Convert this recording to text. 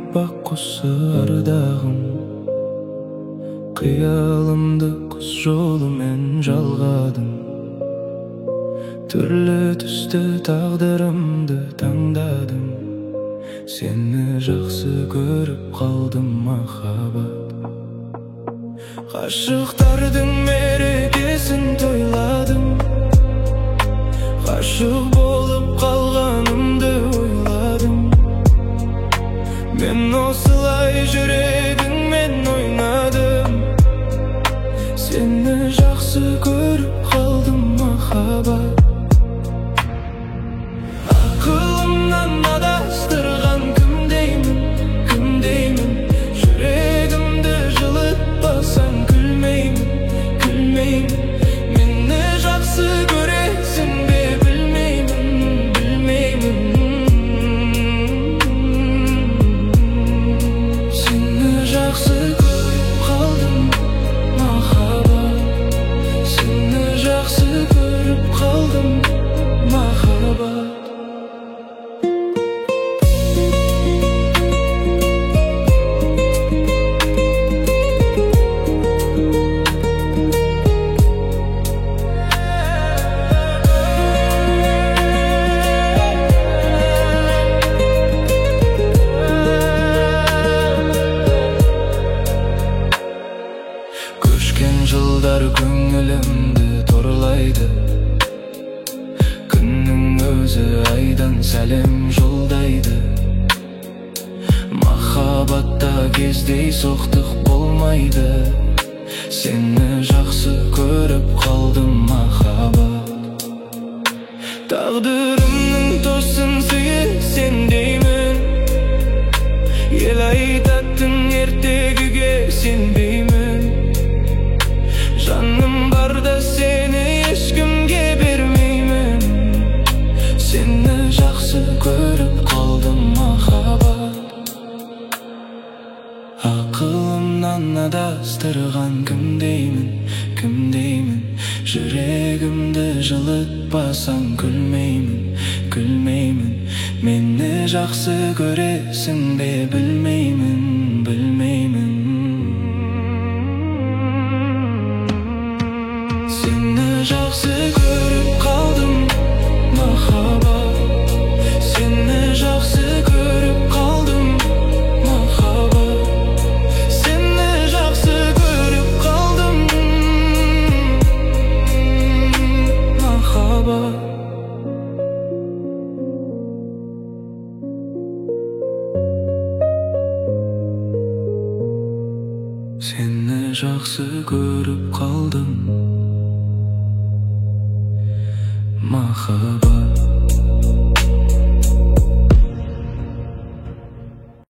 аппақ құсы ардағым, қиялымды құс жолымен жалғадым. Түрлі түсті тағдырымды таңдадым, сені жақсы көріп қалдым махаббат. Ғашықтардың мерекесін тойладым, ғашық болып қалғанымды ойладым. Мен осылай жүрегіңмен ойнадым, сені жақсы көріп қалдым махаббат. Ақылымнан адастырған кім деймін, кім деймін? Жүрегімді жылытпасаң күлмеймін, күлмеймін. Мені жақсы көресің бе білмеймін, білмеймін. Сені жақсы көріп қалдым махаббат, сені жақсы көріп қалдым махаббат. Көшкен жылдар көңілімді торлайды, күннің өзі айдан сәлем жолдайды. Махаббатта кездей соқтық болмайды, сені жақсы көріп қалдым махаббат. Тағдырымның тосын сыйы сен деймін, ел айтатын ертегіге сенбеймін. Жаным барда сені ешкімге бермеймін, сені жақсы көріп қалдым махаббат. Ақылымнан адастырған кім деймін, кім деймін? Жүрегімді жылытпасаң күлмеймін, күлмеймін. Мені жақсы көресің бе білмеймін, білмеймін. Сені жақсы көріп қалдым махаббат, сені жақсы көріп қалдым махаббат, сені жақсы көріп қалдым махаббат. Сені жақсы көріп қалдым махаббат.